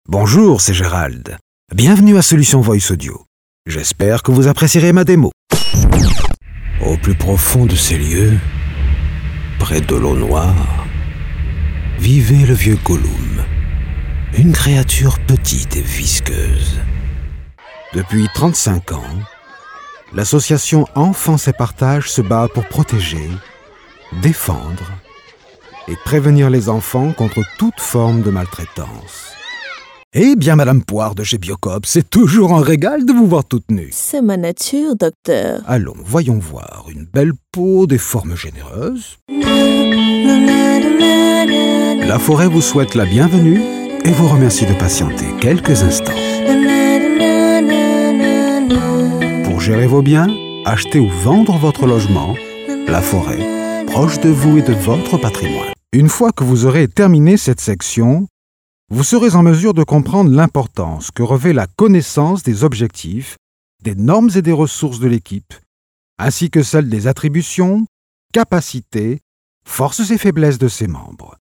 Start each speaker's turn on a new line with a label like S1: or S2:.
S1: Bonjour, c'est Gérald. Bienvenue à Solution Voice Audio. J'espère que vous apprécierez ma démo. Au plus profond de ces lieux, près de l'eau noire, vivait le vieux Gollum, une créature petite et visqueuse. Depuis 35 ans, l'association Enfance et Partage se bat pour protéger, défendre et prévenir les enfants contre toute forme de maltraitance. Eh bien, Madame Poire de chez Biocop, c'est toujours un régal de vous voir toute nue.
S2: C'est ma nature, docteur.
S1: Allons, voyons voir. Une belle peau, des formes généreuses. La forêt vous souhaite la bienvenue et vous remercie de patienter quelques instants. Pour gérer vos biens, acheter ou vendre votre logement, la forêt, proche de vous et de votre patrimoine. Une fois que vous aurez terminé cette section, vous serez en mesure de comprendre l'importance que revêt la connaissance des objectifs, des normes et des ressources de l'équipe, ainsi que celle des attributions, capacités, forces et faiblesses de ses membres.